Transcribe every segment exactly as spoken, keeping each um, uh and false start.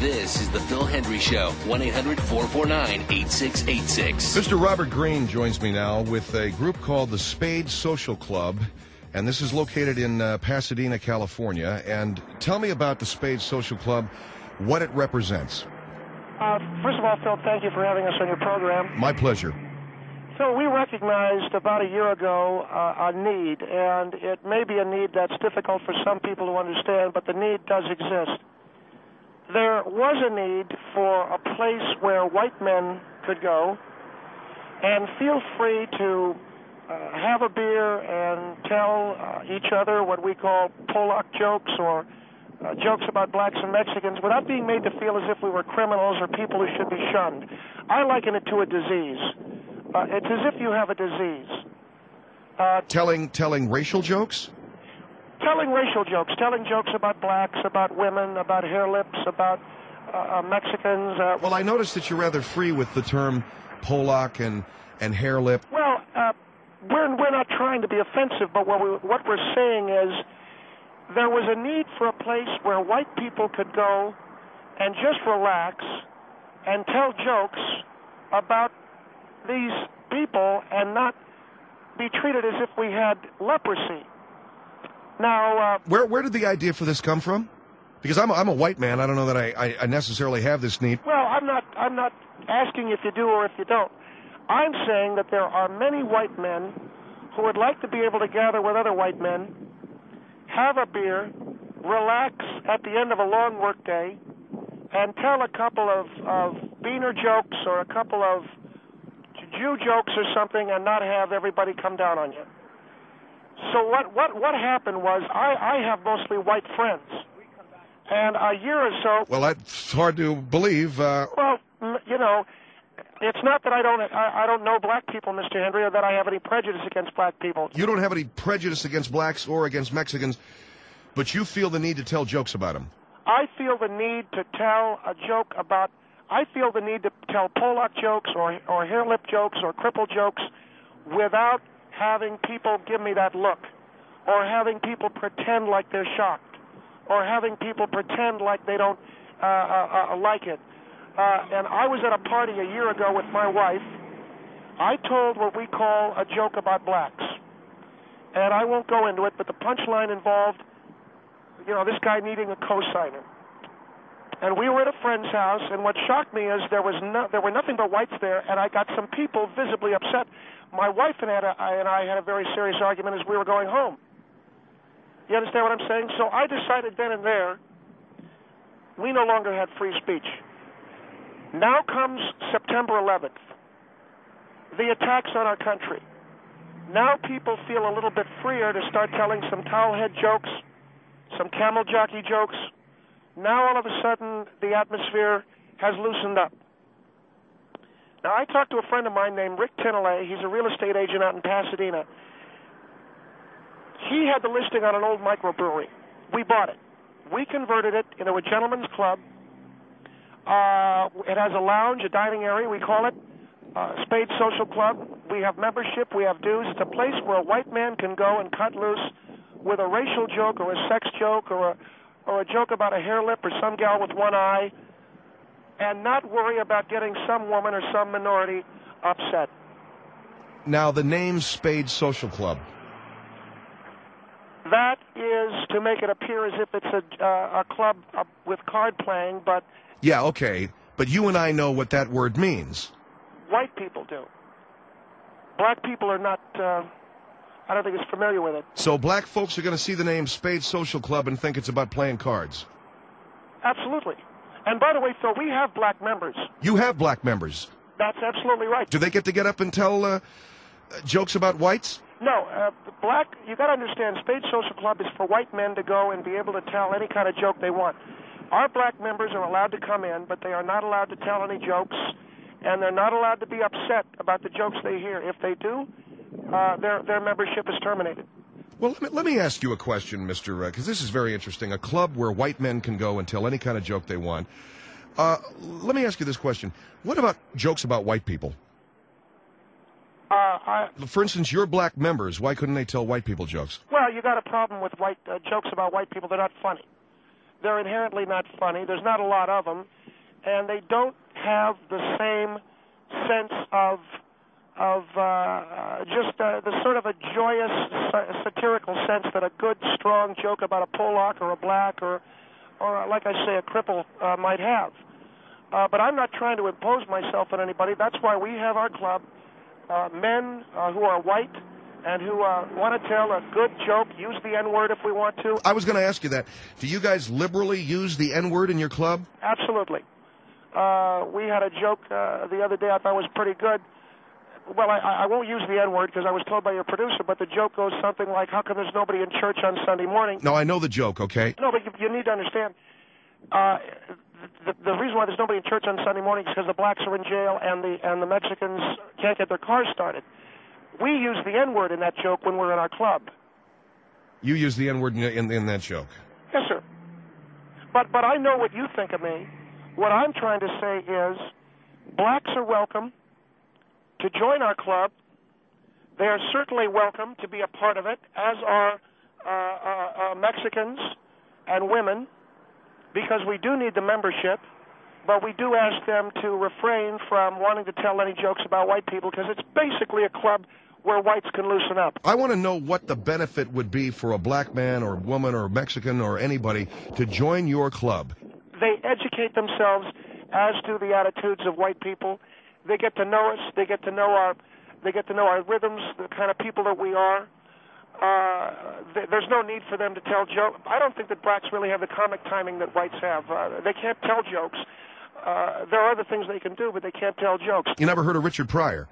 This is the Phil Hendry Show. one eight hundred four four nine eight six eight six. Mister Robert Green joins me now with a group called the Spade Social Club, and this is located in uh, Pasadena, California. And tell me about the Spade Social Club, what it represents. Uh, first of all, Phil, thank you for having us on your program. My pleasure. So we recognized about a year ago uh, a need, and it may be a need that's difficult for some people to understand, but the need does exist. There was a need for a place where white men could go and feel free to uh, have a beer and tell uh, each other what we call Polak jokes or uh, jokes about blacks and Mexicans without being made to feel as if we were criminals or people who should be shunned. I liken it to a disease. Uh, it's as if you have a disease. Uh, telling telling racial jokes? Telling racial jokes, telling jokes about blacks, about women, about hair lips, about uh, uh, Mexicans. Uh, well, I noticed that you're rather free with the term Polak and, and hair lip. Well, uh, we're, we're not trying to be offensive, but what, we, what we're saying is there was a need for a place where white people could go and just relax and tell jokes about these people and not be treated as if we had leprosy. Now, uh, where where did the idea for this come from? Because I'm a, I'm a white man. I don't know that I, I necessarily have this need. Well, I'm not I'm not asking if you do or if you don't. I'm saying that there are many white men who would like to be able to gather with other white men, have a beer, relax at the end of a long work day, and tell a couple of, of beaner jokes or a couple of Jew jokes or something and not have everybody come down on you. So what what what happened was I, I have mostly white friends, and a year or so. Well, that's hard to believe. Uh... Well, you know, it's not that I don't I, I don't know black people, Mister Hendry, or that I have any prejudice against black people. You don't have any prejudice against blacks or against Mexicans, but you feel the need to tell jokes about them. I feel the need to tell a joke about. I feel the need to tell Polak jokes or or hair lip jokes or cripple jokes without having people give me that look, or having people pretend like they're shocked, or having people pretend like they don't uh, uh, uh, like it. Uh, and I was at a party a year ago with my wife. I told what we call a joke about blacks. And I won't go into it, but the punchline involved, you know, this guy needing a cosigner. And we were at a friend's house, and what shocked me is there was no, there were nothing but whites there, and I got some people visibly upset. My wife and, had a, and I had a very serious argument as we were going home. You understand what I'm saying? So I decided then and there we no longer had free speech. Now comes September eleventh, the attacks on our country. Now people feel a little bit freer to start telling some towelhead jokes, some camel jockey jokes. Now all of a sudden the atmosphere has loosened up. Now I talked to a friend of mine named Rick Tinelay. He's a real estate agent out in Pasadena. He had the listing on an old microbrewery. We bought it. We converted it into a gentleman's club. Uh, it has a lounge, a dining area, we call it uh, Spade Social Club. We have membership, we have dues. It's a place where a white man can go and cut loose with a racial joke or a sex joke or a or a joke about a hair lip or some gal with one eye, and not worry about getting some woman or some minority upset. Now, the name Spade Social Club. That is to make it appear as if it's a, uh, a club uh, with card playing, but... Yeah, okay, but you and I know what that word means. White people do. Black people are not... Uh, I don't think it's familiar with it. So black folks are going to see the name Spade Social Club and think it's about playing cards? Absolutely. And by the way, Phil, we have black members. You have black members? That's absolutely right. Do they get to get up and tell uh, jokes about whites? No. Uh, black, you got to understand, Spade Social Club is for white men to go and be able to tell any kind of joke they want. Our black members are allowed to come in, but they are not allowed to tell any jokes, and they're not allowed to be upset about the jokes they hear. If they do, Uh, their their membership is terminated. Well, let me, let me ask you a question, Mister Because uh, this is very interesting. A club where white men can go and tell any kind of joke they want. Uh, let me ask you this question. What about jokes about white people? Uh, I, For instance, your black members, why couldn't they tell white people jokes? Well, you got a problem with white uh, jokes about white people. They're not funny. they're inherently not funny. There's not a lot of them, and they don't have the same sense of of uh, just uh, the sort of a joyous, satirical sense that a good, strong joke about a Polak or a black or, or like I say, a cripple uh, might have. Uh, but I'm not trying to impose myself on anybody. That's why we have our club, uh, men uh, who are white and who uh, want to tell a good joke, use the N-word if we want to. I was going to ask you that. Do you guys liberally use the N-word in your club? Absolutely. Uh, we had a joke uh, the other day I thought was pretty good. Well, I, I won't use the N-word because I was told by your producer, but the joke goes something like, how come there's nobody in church on Sunday morning? No, I know the joke, okay? No, but you, you need to understand, uh, the, the reason why there's nobody in church on Sunday morning is because the blacks are in jail and the, and the Mexicans can't get their cars started. We use the N-word in that joke when we're in our club. You use the N-word in, in, in that joke? Yes, sir. But, but I know what you think of me. What I'm trying to say is blacks are welcome to join our club. They are certainly welcome to be a part of it, as are uh, uh, uh, Mexicans and women, because we do need the membership, but we do ask them to refrain from wanting to tell any jokes about white people, because it's basically a club where whites can loosen up. I want to know what the benefit would be for a black man or woman or Mexican or anybody to join your club. They educate themselves as to the attitudes of white people. They get to know us. They get to know our, they get to know our rhythms, the kind of people that we are. Uh, th- there's no need for them to tell jokes. I don't think that blacks really have the comic timing that whites have. Uh, they can't tell jokes. Uh, there are other things they can do, but they can't tell jokes. You never heard of Richard Pryor?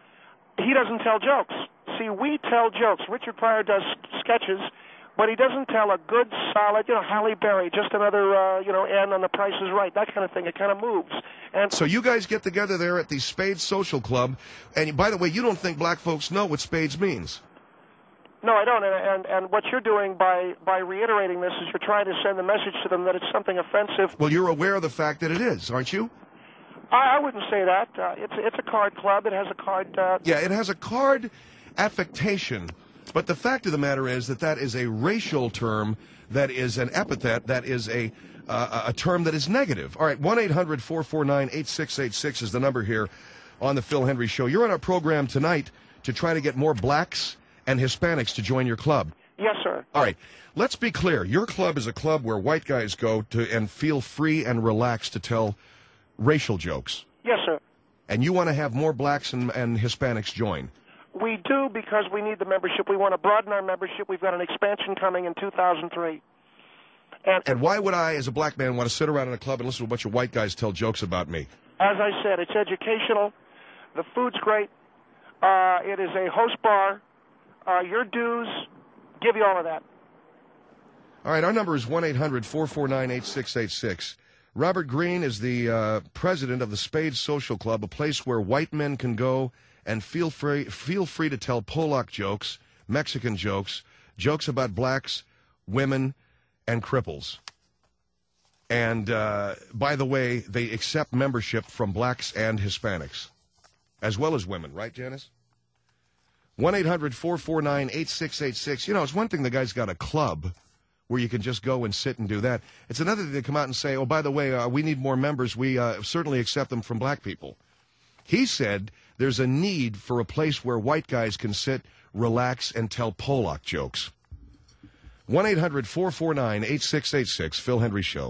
He doesn't tell jokes. See, we tell jokes. Richard Pryor does sketches, but he doesn't tell a good, solid, you know, Halle Berry, just another, uh, you know, N on The Price is Right, that kind of thing. It kind of moves. And so you guys get together there at the Spades Social Club, and by the way, you don't think black folks know what Spades means? No, I don't. And, and and what you're doing by by reiterating this is you're trying to send the message to them that it's something offensive. Well, you're aware of the fact that it is, aren't you? I, I wouldn't say that. Uh, it's it's a card club. It has a card. Uh, yeah, it has a card affectation. But the fact of the matter is that that is a racial term, that is an epithet, that is a uh, a term that is negative. All right, one eight hundred four four nine eight six eight six is the number here on the Phil Hendrie Show. You're on our program tonight to try to get more blacks and Hispanics to join your club. Yes, sir. All right, let's be clear. Your club is a club where white guys go to and feel free and relaxed to tell racial jokes. Yes, sir. And you want to have more blacks and, and Hispanics join. We do, because we need the membership. We want to broaden our membership. We've got an expansion coming in two thousand three. And, and why would I, as a black man, want to sit around in a club and listen to a bunch of white guys tell jokes about me? As I said, it's educational. The food's great. Uh, it is a host bar. Uh, your dues give you all of that. All right, our number is one eight hundred four four nine eight six eight six. Robert Greene is the uh, president of the Spades Social Club, a place where white men can go and feel free, feel free to tell Polak jokes, Mexican jokes, jokes about blacks, women, and cripples. And, uh, by the way, they accept membership from blacks and Hispanics, as well as women, right, Janice? one eight hundred four four nine eight six eight six. You know, it's one thing the guy's got a club where you can just go and sit and do that. It's another thing to come out and say, oh, by the way, uh, we need more members. We uh, certainly accept them from black people. He said there's a need for a place where white guys can sit, relax, and tell Polak jokes. one eight hundred four four nine eight six eight six, Phil Hendrie Show.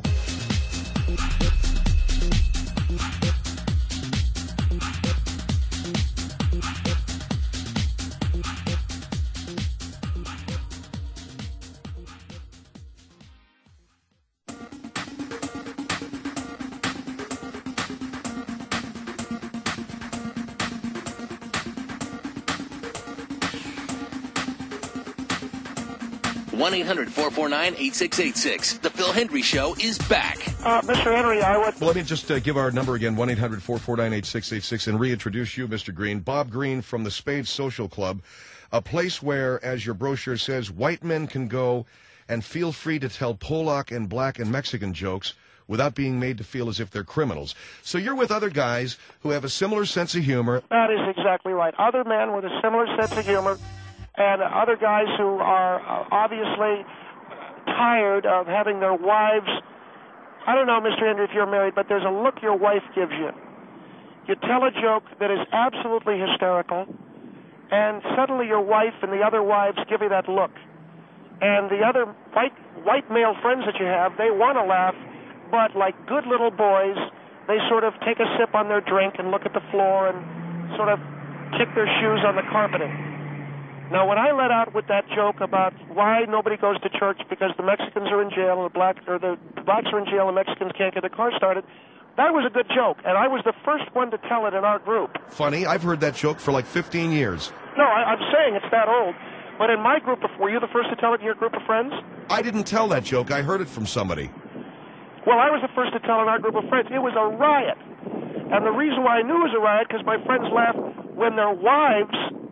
one eight hundred four four nine eight six eight six. The Phil Hendrie Show is back. Uh, Mister Henry, I would... Well, let me just uh, give our number again, one eight hundred four four nine eight six eight six, and reintroduce you, Mister Greene. Bob Greene from the Spades Social Club, a place where, as your brochure says, white men can go and feel free to tell Polak and black and Mexican jokes without being made to feel as if they're criminals. So you're with other guys who have a similar sense of humor. That is exactly right. Other men with a similar sense of humor, and other guys who are uh, obviously tired of having their wives, I don't know, Mister Henry, if you're married, but there's a look your wife gives you. You tell a joke that is absolutely hysterical, and suddenly your wife and the other wives give you that look. And the other white white male friends that you have, they want to laugh, but like good little boys, they sort of take a sip on their drink and look at the floor and sort of kick their shoes on the carpeting. Now, when I let out with that joke about why nobody goes to church because the Mexicans are in jail, or the black or the blacks are in jail, and Mexicans can't get their car started, that was a good joke, and I was the first one to tell it in our group. Funny, I've heard that joke for like fifteen years. No, I, I'm saying it's that old. But in my group, of, were you the first to tell it in your group of friends? I didn't tell that joke. I heard it from somebody. Well, I was the first to tell in our group of friends. It was a riot. And the reason why I knew it was a riot, because my friends laughed when their wives,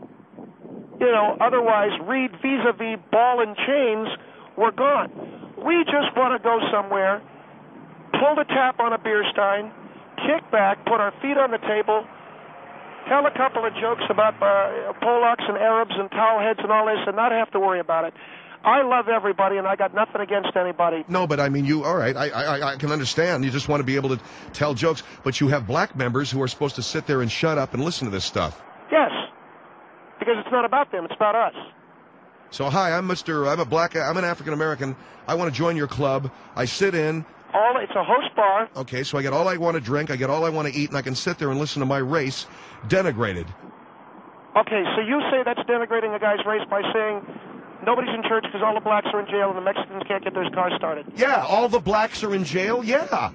you know, otherwise read vis-a-vis ball and chains, were gone. We just want to go somewhere, pull the tap on a beer stein, kick back, put our feet on the table, tell a couple of jokes about uh, Polacks and Arabs and towel heads and all this, and not have to worry about it. I love everybody, and I got nothing against anybody. No, but I mean, you, all right, I, I, I can understand. You just want to be able to tell jokes, but you have black members who are supposed to sit there and shut up and listen to this stuff. Yes, because it's not about them, it's about us. So, hi, I'm Mister I'm a black, I'm an African-American. I want to join your club. I sit in. All, it's a host bar. Okay, so I get all I want to drink, I get all I want to eat, and I can sit there and listen to my race denigrated. Okay, so you say that's denigrating a guy's race by saying nobody's in church because all the blacks are in jail and the Mexicans can't get their cars started. Yeah, all the blacks are in jail, yeah.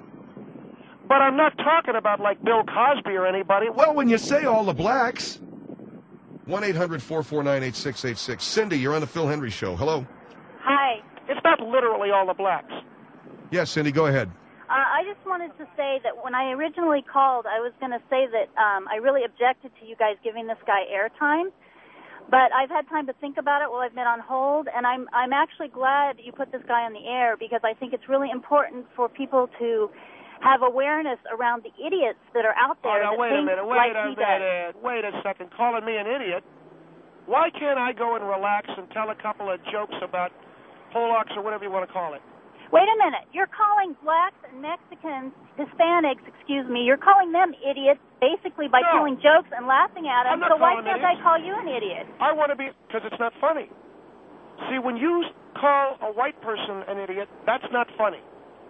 But I'm not talking about like Bill Cosby or anybody. Well, when you say all the blacks. one eight hundred four four nine eight six eight six. Cindy, you're on the Phil Hendry Show. Hello. Hi. It's not literally all the blacks. Yes, Cindy, go ahead. Uh, I just wanted to say that when I originally called, I was going to say that um, I really objected to you guys giving this guy airtime. But I've had time to think about it while I've been on hold, and I'm I'm actually glad you put this guy on the air because I think it's really important for people to have awareness around the idiots that are out there. Oh, now, that wait a think minute, wait like a he minute, wait a second. Calling me an idiot? Why can't I go and relax and tell a couple of jokes about Polacks or whatever you want to call it? Wait a minute. You're calling blacks and Mexicans, Hispanics, excuse me, you're calling them idiots basically by No. telling jokes and laughing at I'm them. not So why calling can't idiots. I call you an idiot? I want to be, because it's not funny. See, when you call a white person an idiot, that's not funny.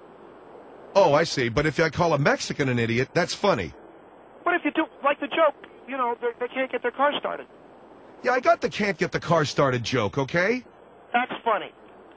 Oh, I see. But if I call a Mexican an idiot, that's funny. But if you do, like the joke, you know, they, they can't get their car started. Yeah, I got the can't get the car started joke, okay? That's funny.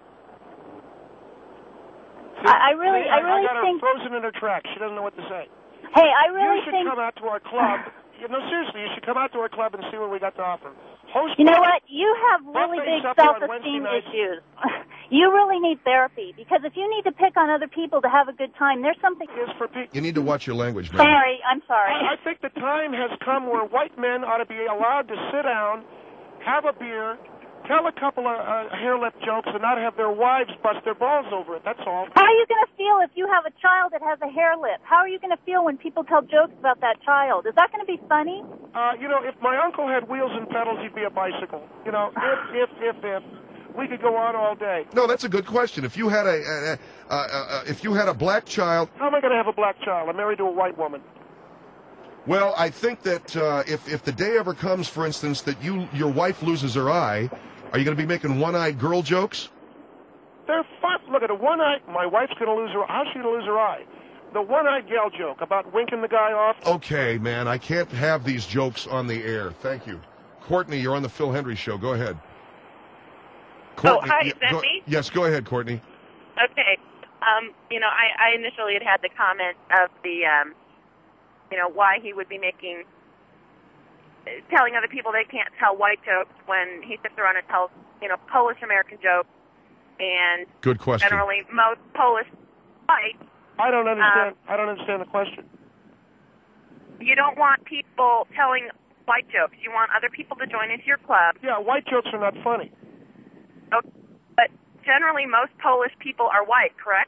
See, I- I really- see, I really I got think- her frozen in her tracks. She doesn't know what to say. Hey, I really you should think... come out to our club. You know, seriously, you should come out to our club and see what we got to offer. Host You know what? You have really Buffet big supper on self-esteem Wednesday night. issues. You really need therapy because if you need to pick on other people to have a good time, there's something... is for people. You need to watch your language, man. Sorry, I'm sorry. I, I think the time has come where white men ought to be allowed to sit down, have a beer, tell a couple of uh, hair-lip jokes, and not have their wives bust their balls over it. That's all. How are you going to feel if you have a child that has a hair lip? How are you going to feel when people tell jokes about that child? Is that going to be funny? Uh, you know, if my uncle had wheels and pedals, he'd be a bicycle. You know, if, if, if, if. We could go on all day. No, that's a good question. If you had a, a, a, a, a if you had a black child, How am I going to have a black child? I'm married to a white woman. well, I think that uh, if if the day ever comes, for instance, that you your wife loses her eye, are you going to be making one-eyed girl jokes? They're fun. Look at a one-eyed. My wife's going to lose her. How's she going to lose her eye? The one-eyed gal joke about winking the guy off. Okay, man, I can't have these jokes on the air. Thank you. Courtney, you're on the Phil Hendry Show. Go ahead. Courtney, hi, y- is that go- me? Yes, go ahead, Courtney. Okay. Um, you know, I, I initially had had the comment of the, um, you know, why he would be making, telling other people they can't tell white jokes when he sits around and tells, you know, Polish American jokes, and Good question. generally most Polish white. I don't understand. Um, I don't understand the question. You don't want people telling white jokes. You want other people to join into your club. Yeah, white jokes are not funny. Okay. But generally most Polish people are white, correct?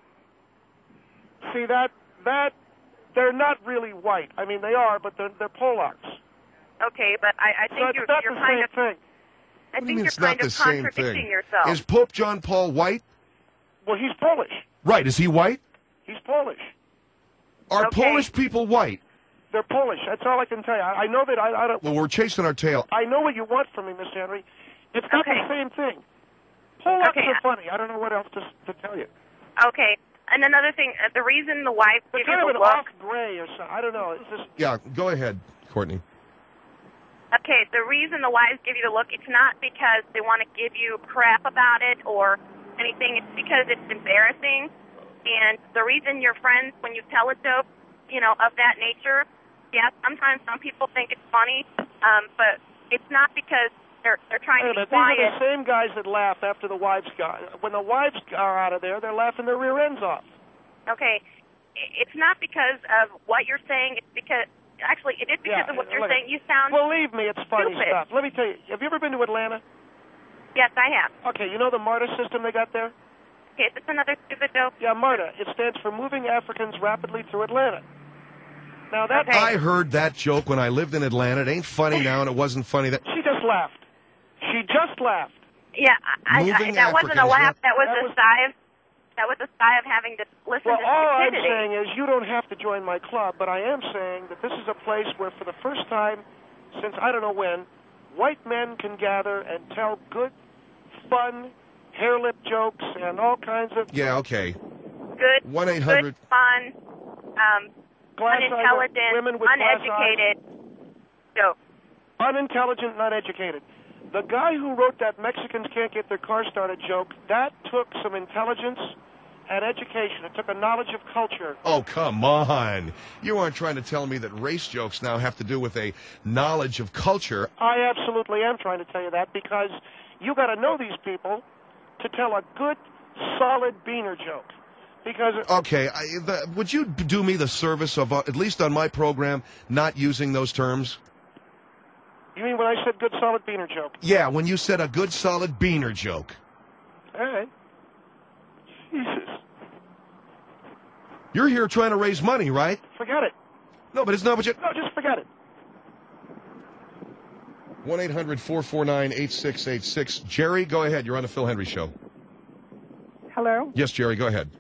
See that that they're not really white. I mean, they are, but they're they're Polacks. Okay, but I, I think So it's you're, not you're the kind same of. thing. I What do you think mean you're it's not kind the of same contradicting thing? yourself. Is Pope John Paul white? Well, he's Polish. Right. Is he white? He's Polish. Are Okay. Polish people white? They're Polish. That's all I can tell you. I, I know that I, I don't. Well, we're chasing our tail. I know what you want from me, Mister Henry. It's not Okay. the same thing. Polacks Okay. are funny. I don't know what else to, to tell you. Okay. And another thing, uh, the reason the wife They're give you kind of the an look. off gray or something. I don't know. It's just Yeah, go ahead, Courtney. Okay, the reason the wives give you the look, it's not because they want to give you crap about it or anything. It's because it's embarrassing. And the reason your friends, when you tell a joke, you know, of that nature, yes, sometimes some people think it's funny, um, but it's not because they're they're trying Wait a to be minute, these are quiet. the same guys that laugh after the wives go. When the wives are out of there, they're laughing their rear ends off. Okay, I- it's not because of what you're saying. It's because actually it is because Yeah, of what you're look, saying. You sound Believe me, it's funny stupid. stuff. Let me tell you. Have you ever been to Atlanta? yes, I have. Okay, you know the MARTA system they got there? Okay, is this another stupid joke? Yeah, MARTA. It stands for Moving Africans Rapidly Through Atlanta. Now that Okay. I heard that joke when I lived in Atlanta. It ain't funny now, and it wasn't funny that. she just laughed. She just laughed. Yeah, I, I, Moving that wasn't a Africans, laugh. yeah. That was That a was- sigh of that was a sigh of having to listen Well, to all I'm stupidity. saying is you don't have to join my club, but I am saying that this is a place where, for the first time since I don't know when, white men can gather and tell good, fun, hair lip jokes and all kinds of Yeah, okay. Good, one eight hundred good, fun, um, glass-eyed unintelligent, women with glass uneducated jokes. unintelligent and uneducated. The guy who wrote that Mexicans can't get their car started joke, that took some intelligence and education. It took a knowledge of culture. Oh, come on. You aren't trying to tell me that race jokes now have to do with a knowledge of culture. I absolutely am trying to tell you that because you got to know these people to tell a good, solid beaner joke. Because Okay, I, the, would you do me the service of, uh, at least on my program, not using those terms? you mean when I said good, solid beaner joke? Yeah, when you said a good, solid beaner joke. All right. Jesus. You're here trying to raise money, right? Forget it. No, but it's not what you... No, just forget it. one eight hundred four four nine eight six eight six. Jerry, go ahead. You're on the Phil Henry Show. Hello. Yes, Jerry, go ahead.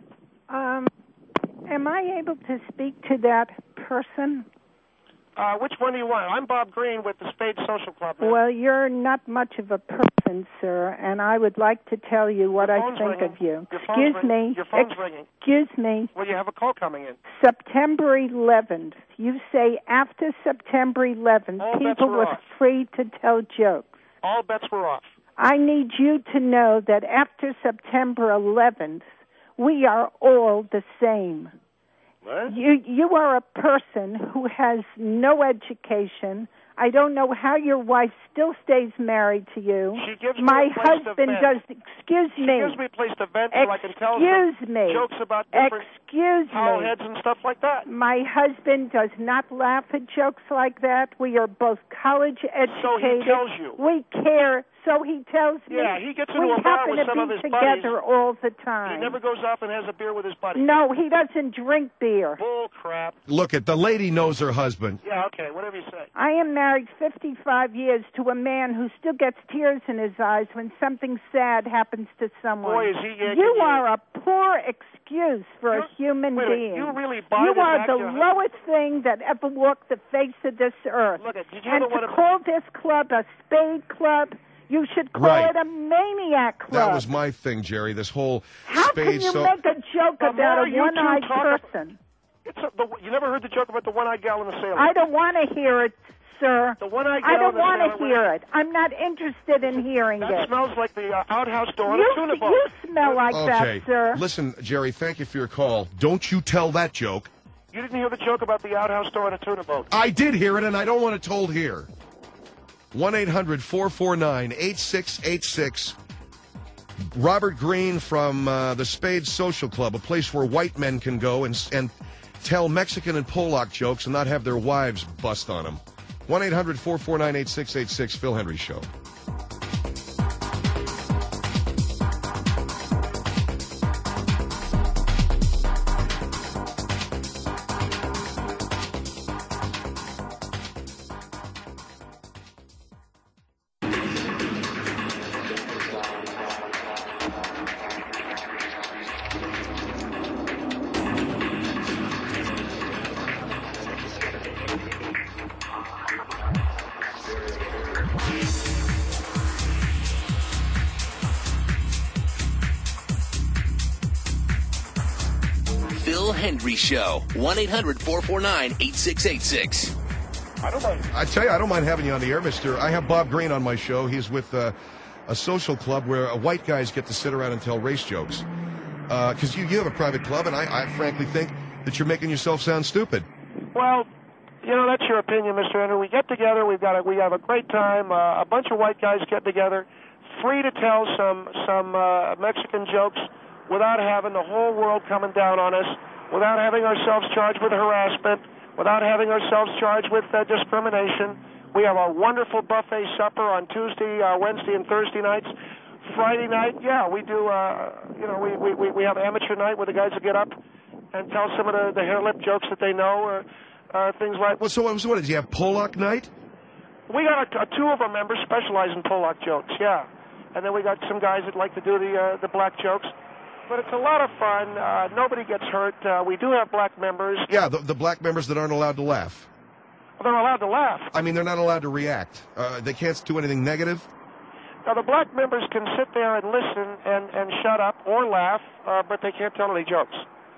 Um, am I able to speak to that person? Uh, which one do you want? I'm Bob Green with the Spade Social Club. man. Well, you're not much of a person, sir, and I would like to tell you what Your I phone's think ringing. of you. Your phone's Excuse ringing. me. Your phone's ringing. Excuse me. Well, you have a call coming in. September eleventh. You say after September eleventh, All bets people were were off. free to tell jokes. All bets were off. I need you to know that after September eleventh, we are all the same. What? You you are a person who has no education. I don't know how your wife still stays married to you. She gives me My a place to husband vent. does. Excuse She me. gives me a place to vent so I can tell some Excuse me. jokes about different Excuse towel me. heads and stuff like that. My husband does not laugh at jokes like that. We are both college educated. So he tells you. We care. So he tells me. Yeah, he gets into we a bar happen with to some be of his together buddies. all the time. He never goes off and has a beer with his buddies. No, he doesn't drink beer. Bull crap. Look, at the lady knows her husband. Yeah, okay, whatever you say. I am married fifty-five years to a man who still gets tears in his eyes when something sad happens to someone. Boy, is he yanking You you. are a poor excuse for You- a human wait a minute, being. you really buy You this are act the you're- lowest thing that ever walked the face of this earth. Look, at, did you and ever to want to... call this club a spade club, you should call Right. it a maniac club. That was my thing, Jerry. This whole How spade can you so... make a joke The about more a you two one-eyed talk ab- person? It's a, the, you never heard the joke about the one-eyed gal in the sailor? I don't want to hear it, sir. The one-eyed gal I in don't the want sailor to hear it. I'm not interested in hearing That it. smells like the uh, outhouse door on You, a tuna boat. you smell like Okay. that, sir. Listen, Jerry, thank you for your call. Don't you tell that joke. You didn't hear the joke about the outhouse door on a tuna boat. I did hear it, and I don't want it told here. one eight hundred four four nine eight six eight six. Robert Green from uh, the Spade Social Club, a place where white men can go and, and tell Mexican and Polak jokes and not have their wives bust on them. one eight hundred four four nine eight six eight six, Phil Henry Show. Phil Hendry Show. one eight hundred four four nine eight six eight six. I don't mind. I tell you, I don't mind having you on the air, Mister I have Bob Green on my show. He's with uh, a social club where uh, white guys get to sit around and tell race jokes. Because uh, you, you have a private club, and I, I frankly think that you're making yourself sound stupid. Well, you know, that's your opinion, Mister Henry. We get together. We've got a, we have a great time. Uh, a bunch of white guys get together, free to tell some some uh, Mexican jokes without having the whole world coming down on us, without having ourselves charged with harassment, without having ourselves charged with uh, discrimination. We have a wonderful buffet supper on Tuesday, uh, Wednesday, and Thursday nights. Friday night, yeah, we do, uh, you know, we, we, we have amateur night where the guys will get up and tell some of the, the hair lip jokes that they know, or uh, things like... Well, so, so what, did you have Pollock night? We got a, a, two of our members specialize in Pollock jokes, yeah. And then we got some guys that like to do the, uh, the black jokes. But it's a lot of fun. Uh, nobody gets hurt. Uh, we do have black members. Yeah, the, the black members that aren't allowed to laugh. They're allowed to laugh. I mean, they're not allowed to react. Uh, they can't do anything negative. Now, the black members can sit there and listen and, and shut up or laugh, uh, but they can't tell any jokes.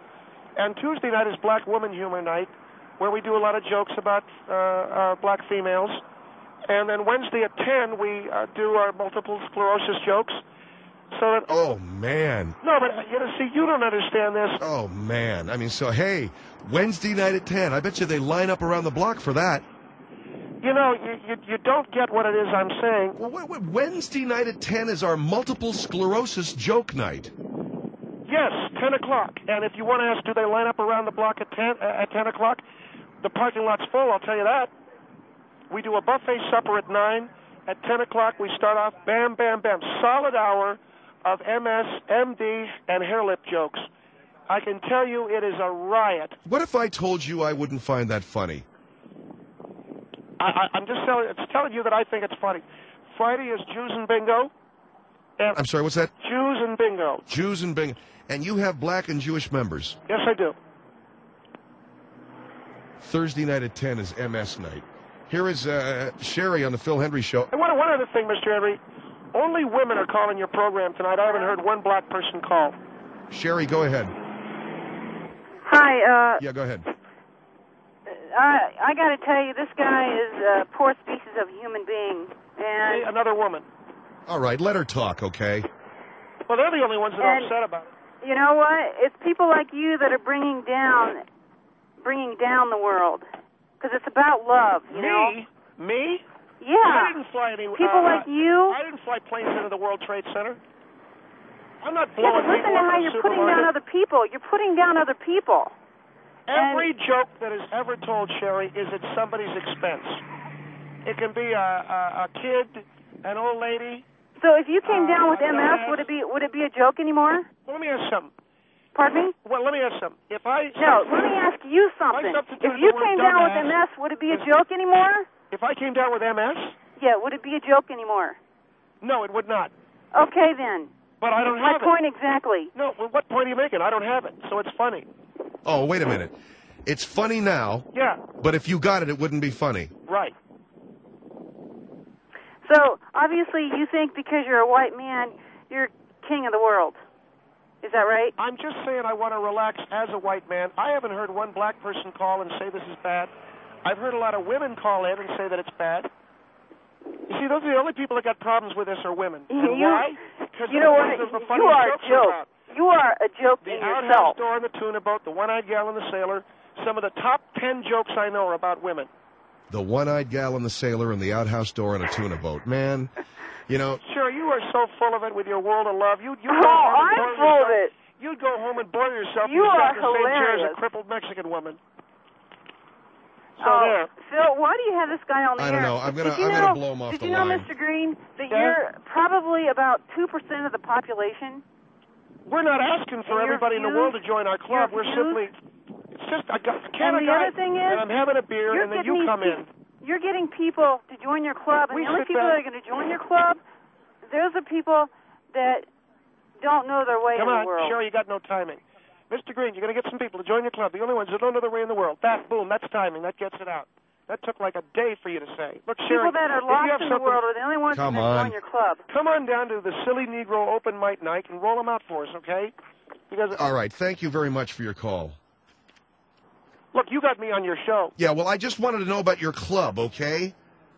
And Tuesday night is Black Woman Humor Night, where we do a lot of jokes about uh, uh, black females. And then Wednesday at ten, we uh, do our multiple sclerosis jokes. So that, oh, man. No, but, you know, see, you don't understand this. Oh, man. I mean, so, hey, Wednesday night at ten. I bet you they line up around the block for that. You know, you, you, you don't get what it is I'm saying. Well, wait, wait, Wednesday night at ten is our multiple sclerosis joke night. Yes, ten o'clock. And if you want to ask, do they line up around the block at ten, uh, at ten o'clock? The parking lot's full, I'll tell you that. We do a buffet supper at nine. At ten o'clock, we start off, bam, bam, bam, solid hour of M S, M D, and hair lip jokes. I can tell you it is a riot. What if I told you I wouldn't find that funny? I, I, I'm just telling, it's telling you that I think it's funny. Friday is Jews and Bingo. And I'm sorry, what's that? Jews and Bingo. Jews and Bingo. And you have black and Jewish members. Yes, I do. Thursday night at ten is M S night. Here is uh, Sherry on the Phil Hendry Show. And one, one other thing, Mister Henry. Only women are calling your program tonight. I haven't heard one black person call. Sherry, go ahead. Hi. Uh, yeah, go ahead. I I got to tell you, this guy is a poor species of human being. And hey, another woman. All right, let her talk, okay? Well, they're the only ones that are upset about it. You know what? It's people like you that are bringing down, bringing down the world, because it's about love. You Me? know? Me? Yeah. I didn't fly any. People uh, like you. I didn't fly planes into the World Trade Center. I'm not Yeah, blowing but listen people to up how in a you're putting down supermarket. other people. You're putting down other people. Every joke that is ever told, Sherry, is at somebody's expense. It can be a, a, a kid, an old lady. So if you came uh, down with a M S, dumbass. would it be would it be a joke anymore? Well, let me ask something. Pardon me? Well, let me ask something. If I No, let me ask you something. substituted If you the word came down with dumbass, M S, would it be a joke anymore? If I came down with M S, Yeah, would it be a joke anymore? no, it would not. Okay, then. But I don't My have point it. exactly. No, well, what point are you making? I don't have it, so it's funny. Oh, wait a minute. It's funny now, Yeah, but if you got it, it wouldn't be funny. right. So, obviously, you think because you're a white man, you're king of the world. Is that right? I'm just saying I want to relax as a white man. I haven't heard one black person call and say this is bad. I've heard a lot of women call in and say that it's bad. You see, those are the only people that got problems with this are women. And You- why? Because You know what? The You funniest are a jokes are joke. about. You are a joke The in outhouse yourself. door and the tuna boat, the one-eyed gal and the sailor. Some of the top ten jokes I know are about women. The one-eyed gal and the sailor and the outhouse door and a tuna boat. Man, you know... Sure, you are so full of it with your world of love. You, you Oh, go home and I'm boil full of yourself. it. You'd go home and boil yourself. You and are sat in the same chair as hilarious. a crippled Mexican woman. So Oh, there. Phil, why do you have this guy on the I don't air? know. I'm gonna- Did you I'm know, gonna blow him off Did the you know, line. Mister Green, that Yeah? you're probably about two percent of the population? We're not asking for And your everybody in the views- world to join our club. your We're views- simply, it's just a, gu- a can And of the guy, other thing is, and I'm having a beer, you're and then getting you these come in. peop- You're getting people to join your club, and We the only sit people down- that are going to join your club, those are people that don't know their way Come in on, the world. Sherry, you got no timing. Mister Green, you're going to get some people to join your club. The only ones that don't know their way in the world. That, boom, that's timing. That gets it out. That took like a day for you to say. Look, Sherry, People that are if you have lost in the something, world are the only ones Come that on. join your club. come on down to the Silly Negro Open Mic Night and roll them out for us, okay? Because All right. Thank you very much for your call. look, you got me on your show. Yeah, well, I just wanted to know about your club, okay?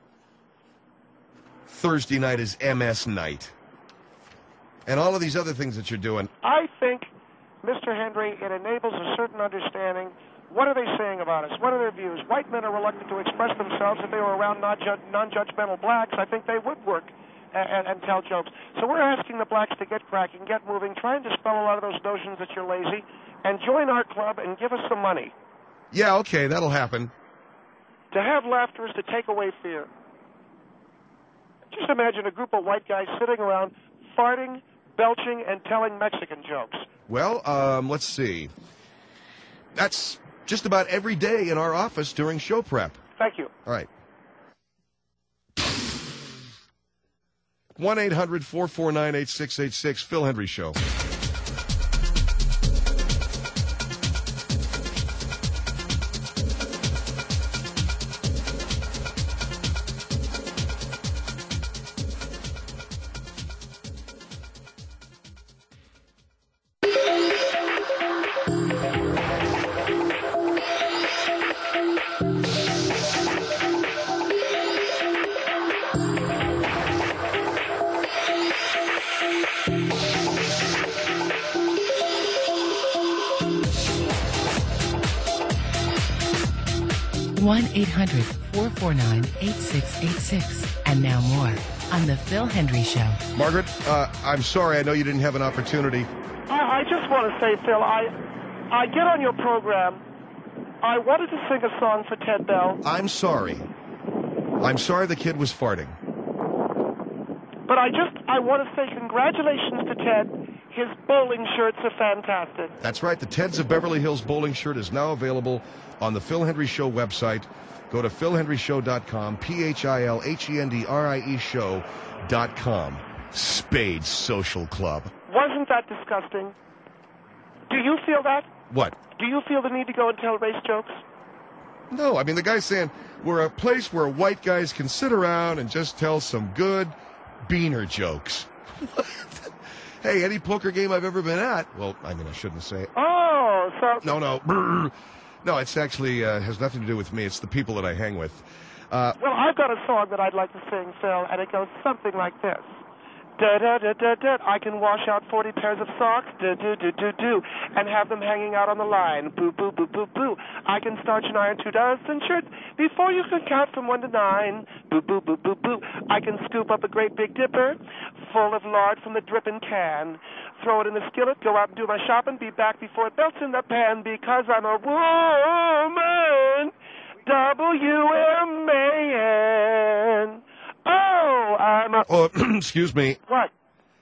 Thursday night is M S night. And all of these other things that you're doing. I think, Mister Henry, it enables a certain understanding. What are they saying about us? What are their views? White men are reluctant to express themselves. If they were around non-ju- non-judgmental blacks, I think they would work and, and, and tell jokes. So we're asking the blacks to get cracking, get moving, try and dispel a lot of those notions that you're lazy, and join our club and give us some money. Yeah, okay, that'll happen. To have laughter is to take away fear. Just imagine a group of white guys sitting around farting, belching, and telling Mexican jokes. Well, um, let's see. That's just about every day in our office during show prep. Thank you. All right. one eight hundred four four nine eight six eight six, Phil Hendry Show. one eight hundred four four nine eight six eight six. And now more on The Phil Hendry Show. Margaret, uh, I'm sorry, I know you didn't have an opportunity. I, I just want to say, Phil, I, I get on your program. I wanted to sing a song for Ted Bell. I'm sorry. I'm sorry the kid was farting. But I just, I want to say congratulations to Ted. His bowling shirts are fantastic. That's right. The Teds of Beverly Hills bowling shirt is now available on the Phil Hendry Show website. Go to phil hendry show dot com, P H I L H E N D R I E show dot com. Spades Social Club. Wasn't that disgusting? Do you feel that? What? Do you feel the need to go and tell race jokes? No, I mean, the guy's saying we're a place where white guys can sit around and just tell some good beaner jokes. Hey, any poker game I've ever been at, well, I mean, I shouldn't say it. Oh, so... No, no. Brr. No, it's actually uh, has nothing to do with me. It's the people that I hang with. Uh, well, I've got a song that I'd like to sing, Phil, and it goes something like this. Da-da-da-da-da, I can wash out forty pairs of socks, do-do-do-do-do, and have them hanging out on the line, boo-boo-boo-boo-boo. I can starch and iron two dozen shirts before you can count from one to nine, boo-boo-boo-boo-boo. I can scoop up a great big dipper full of lard from the dripping can, throw it in the skillet, go out and do my shopping, be back before it melts in the pan, because I'm a woman, W M A N. Oh, I'm a... oh, excuse me. What?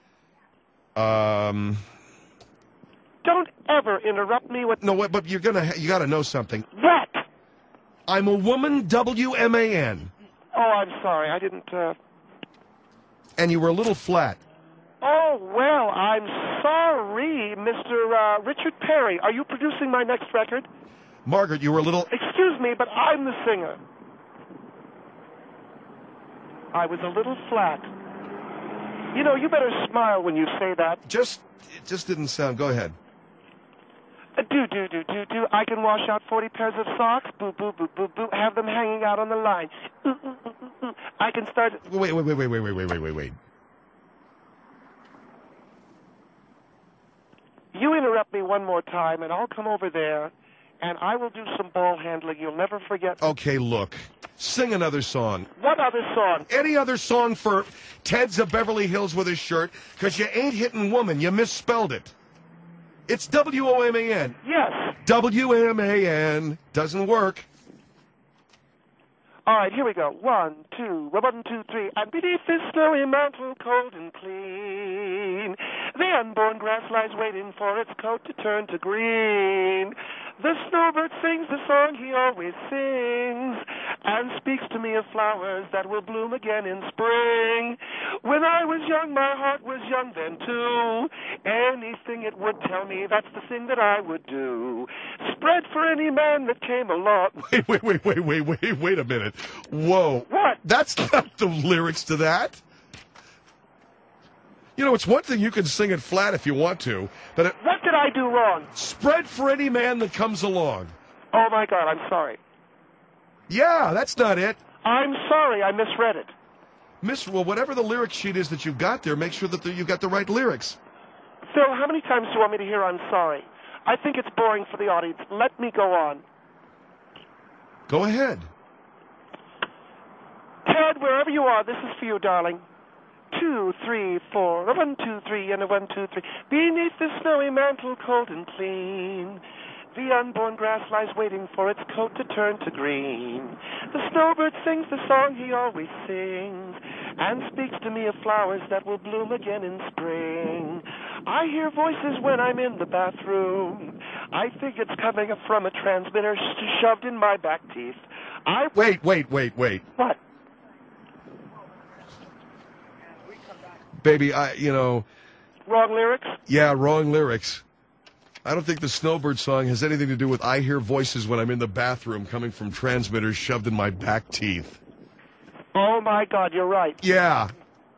Um... Don't ever interrupt me with... No, what, but you're gonna, you gotta know something. What? I'm a woman, W M A N. Oh, I'm sorry, I didn't, uh... And you were a little flat. Oh, well, I'm sorry, Mister Uh, Richard Perry. Are you producing my next record? Margaret, you were a little... Excuse me, but I'm the singer. I was a little flat. You know, you better smile when you say that. Just, it just didn't sound... Go ahead. Uh, do, do, do, do, do. I can wash out forty pairs of socks. Boo, boo, boo, boo, boo. Have them hanging out on the line. Ooh, ooh, ooh, ooh, ooh. I can start... Wait, wait, wait, wait, wait, wait, wait, wait, wait, wait. You interrupt me one more time, and I'll come over there, and I will do some ball handling you'll never forget. Okay, look. Sing another song. What other song? Any other song for Ted's of Beverly Hills with his shirt, because you ain't hitting woman. You misspelled it. It's W O M A N. Yes. W M A N. Doesn't work. All right, here we go. One, two, one, two, three. And beneath this snowy mountain, cold and clean, the unborn grass lies waiting for its coat to turn to green. The snowbird sings the song he always sings, and speaks to me of flowers that will bloom again in spring. When I was young, my heart was young then too. Anything it would tell me, that's the thing that I would do. Spread for any man that came along. Wait, wait, wait, wait, wait, wait, wait a minute. Whoa. What? That's not the lyrics to that. You know, it's one thing you can sing it flat if you want to, but it, What did I do wrong? spread for any man that comes along. Oh, my God, I'm sorry. Yeah, that's not it. I'm sorry, I misread it. Miss, well, whatever the lyric sheet is that you've got there, make sure that the, you've got the right lyrics. Phil, how many times do you want me to hear I'm sorry? I think it's boring for the audience. Let me go on. Go ahead. Ted, wherever you are, this is for you, darling. Two, three, four, a one, two, three, and a one, two, three. Beneath the snowy mantle, cold and clean, the unborn grass lies waiting for its coat to turn to green. The snowbird sings the song he always sings, and speaks to me of flowers that will bloom again in spring. I hear voices when I'm in the bathroom. I think it's coming from a transmitter sh- shoved in my back teeth. I Wait, wait, wait, wait. What? Baby, I, you know, Wrong lyrics? yeah, wrong lyrics. I don't think the Snowbird song has anything to do with I hear voices when I'm in the bathroom coming from transmitters shoved in my back teeth. Oh, my God, you're right. Yeah.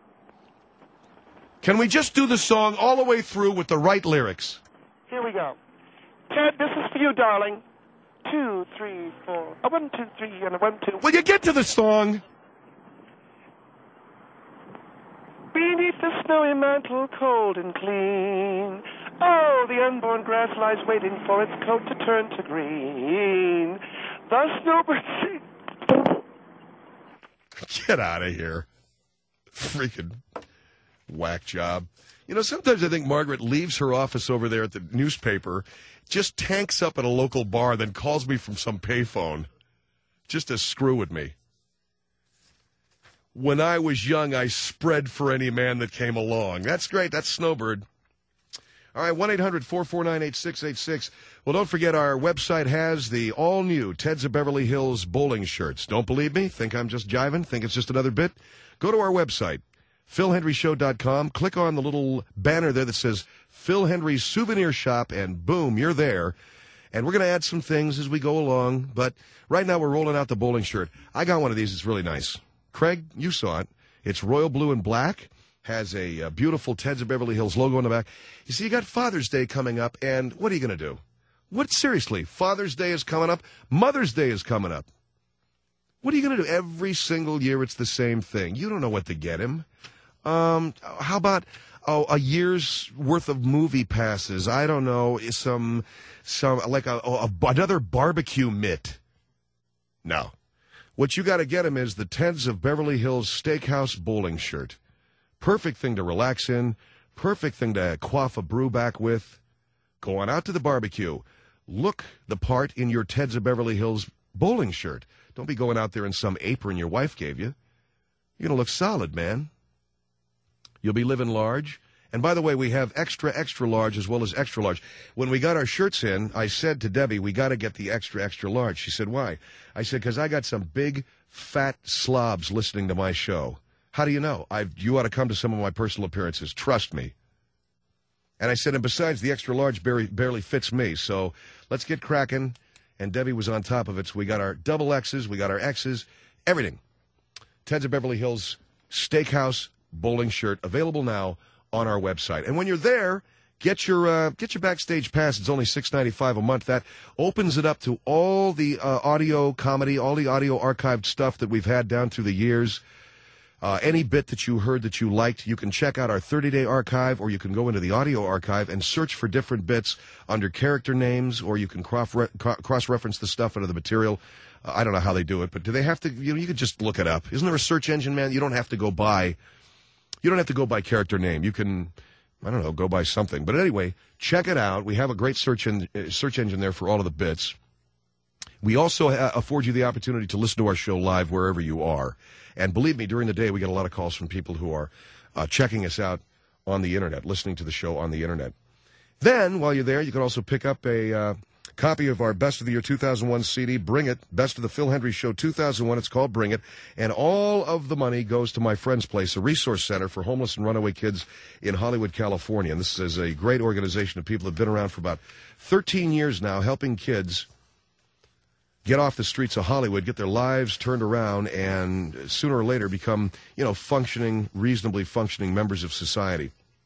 Can we just do the song all the way through with the right lyrics? Here we go. Ted, this is for you, darling. Two, three, four. A one, two, three, and a one, two. Will you get to the song? Beneath the snowy mantle, cold and clean. Oh, the unborn grass lies waiting for its coat to turn to green. The snowbird sings. Get out of here. Freaking whack job. You know, sometimes I think Margaret leaves her office over there at the newspaper, just tanks up at a local bar, then calls me from some payphone just to screw with me. When I was young, I spread for any man that came along. That's great. That's Snowbird. All right, one eight hundred four four nine eight six eight six. Well, don't forget our website has the all-new Ted's of Beverly Hills bowling shirts. Don't believe me? Think I'm just jiving? Think it's just another bit? Go to our website, phil henry show dot com. Click on the little banner there that says Phil Henry's Souvenir Shop, and boom, you're there. And we're going to add some things as we go along. But right now we're rolling out the bowling shirt. I got one of these. It's really nice. Craig, you saw it. It's royal blue and black. Has a, a beautiful Ted's of Beverly Hills logo on the back. You see, you got Father's Day coming up, and what are you going to do? What, seriously, Father's Day is coming up. Mother's Day is coming up. What are you going to do? Every single year it's the same thing. You don't know what to get him. Um, how about oh, a year's worth of movie passes? I don't know, some, some like a, a another barbecue mitt. No. What you got to get him is the Ted's of Beverly Hills Steakhouse bowling shirt. Perfect thing to relax in. Perfect thing to quaff a brew back with. Going out to the barbecue. Look the part in your Ted's of Beverly Hills bowling shirt. Don't be going out there in some apron your wife gave you. You're going to look solid, man. You'll be living large. And by the way, we have extra, extra large as well as extra large. When we got our shirts in, I said to Debbie, we got to get the extra, extra large. She said, why? I said, because I got some big, fat slobs listening to my show. How do you know? I You ought to come to some of my personal appearances. Trust me. And I said, and besides, the extra large barely, barely fits me. So let's get cracking. And Debbie was on top of it. So we got our double X's, we got our X's, everything. Ted's of Beverly Hills Steakhouse bowling shirt, available now on our website. And when you're there, get your uh, get your backstage pass. It's only six ninety-five a month. That opens it up to all the uh, audio comedy, all the audio archived stuff that we've had down through the years. Uh, any bit that you heard that you liked, you can check out our thirty-day archive, or you can go into the audio archive and search for different bits under character names, or you can cross-reference the stuff under the material. Uh, I don't know how they do it, but do they have to, you know, you could just look it up. Isn't there a search engine, man? You don't have to go by, you don't have to go by character name. You can, I don't know, go by something. But anyway, check it out. We have a great search, in, uh, search engine there for all of the bits. We also uh, afford you the opportunity to listen to our show live wherever you are. And believe me, during the day, we get a lot of calls from people who are uh, checking us out on the Internet, listening to the show on the Internet. Then, while you're there, you can also pick up a uh, copy of our Best of the Year two thousand one C D, Bring It, Best of the Phil Hendry Show two thousand one. It's called Bring It. And all of the money goes to My Friend's Place, a resource center for homeless and runaway kids in Hollywood, California. And this is a great organization of people that have been around for about thirteen years now, helping kids get off the streets of Hollywood, get their lives turned around, and sooner or later become, you know, functioning, reasonably functioning members of society.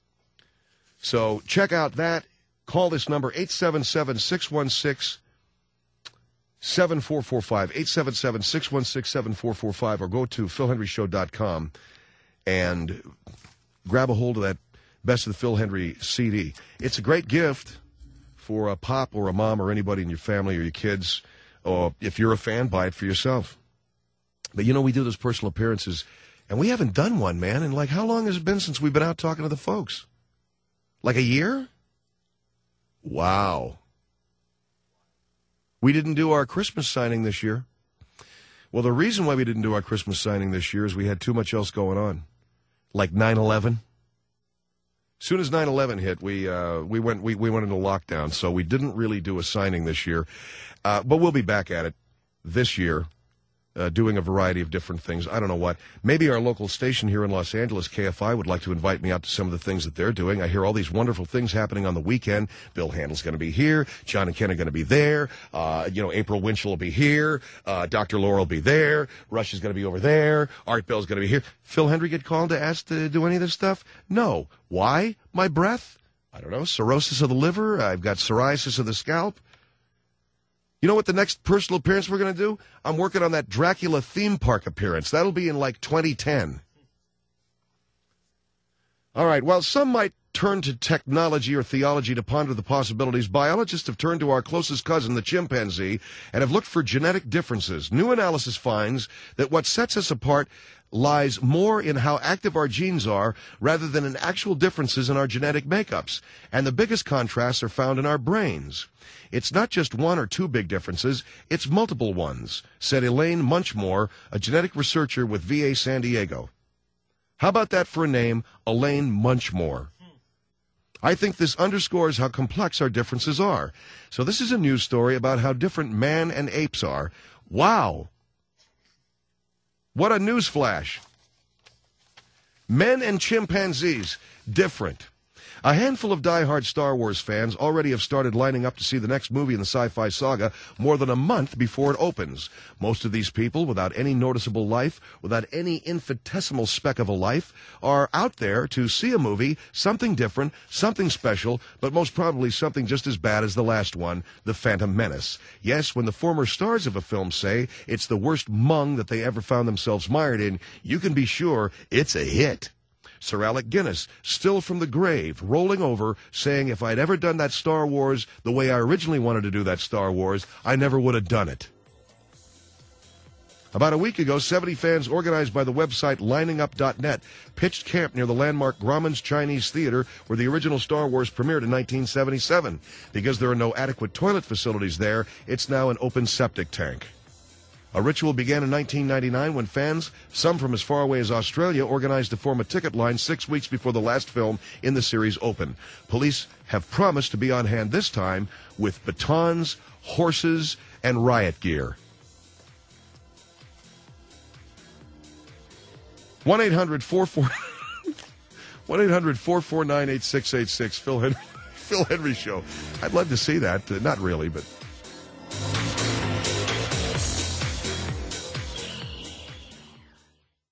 So check out that. Call this number, eight seven seven, six one six, seven four four five, eight seven seven, six one six, seven four four five, or go to phil hendry show dot com and grab a hold of that Best of the Phil Hendry C D. It's a great gift for a pop or a mom or anybody in your family or your kids. Or if you're a fan, buy it for yourself. But, you know, we do those personal appearances, and we haven't done one, man. And, like, how long has it been since we've been out talking to the folks? Like a year? Wow. We didn't do our Christmas signing this year. Well, the reason why we didn't do our Christmas signing this year is we had too much else going on. Like nine eleven. As soon as nine eleven hit, we uh, we went we, we went into lockdown, so we didn't really do a signing this year. Uh, but we'll be back at it this year, uh, doing a variety of different things. I don't know what. Maybe our local station here in Los Angeles, K F I, would like to invite me out to some of the things that they're doing. I hear all these wonderful things happening on the weekend. Bill Handel's going to be here. John and Ken are going to be there. Uh, you know, April Winchell will be here. Uh, Doctor Laura will be there. Rush is going to be over there. Art Bell's going to be here. Phil Hendry get called to ask to do any of this stuff? No. Why? My breath? I don't know. Cirrhosis of the liver? I've got psoriasis of the scalp. You know what the next personal appearance we're going to do? I'm working on that Dracula theme park appearance. That'll be in like twenty ten. All right, while some might turn to technology or theology to ponder the possibilities, biologists have turned to our closest cousin, the chimpanzee, and have looked for genetic differences. New analysis finds that what sets us apart lies more in how active our genes are rather than in actual differences in our genetic makeups. And the biggest contrasts are found in our brains. It's not just one or two big differences, it's multiple ones, said Elaine Munchmore, a genetic researcher with V A San Diego. How about that for a name, Elaine Munchmore? I think this underscores how complex our differences are. So this is a news story about how different man and apes are. Wow! What a news flash. Men and chimpanzees, different. A handful of diehard Star Wars fans already have started lining up to see the next movie in the sci-fi saga more than a month before it opens. Most of these people, without any noticeable life, without any infinitesimal speck of a life, are out there to see a movie, something different, something special, but most probably something just as bad as the last one, The Phantom Menace. Yes, when the former stars of a film say it's the worst mung that they ever found themselves mired in, you can be sure it's a hit. Sir Alec Guinness, still from the grave, rolling over, saying if I'd ever done that Star Wars the way I originally wanted to do that Star Wars, I never would have done it. About a week ago, seventy fans organized by the website lining up dot net pitched camp near the landmark Grauman's Chinese Theater where the original Star Wars premiered in nineteen seventy-seven. Because there are no adequate toilet facilities there, it's now an open septic tank. A ritual began in nineteen ninety-nine when fans, some from as far away as Australia, organized to form a ticket line six weeks before the last film in the series opened. Police have promised to be on hand this time with batons, horses, and riot gear. one eight hundred four four one eight hundred four four nine eight six eight six Phil Hendry, Phil Hendry Show. I'd love to see that. Uh, not really, but...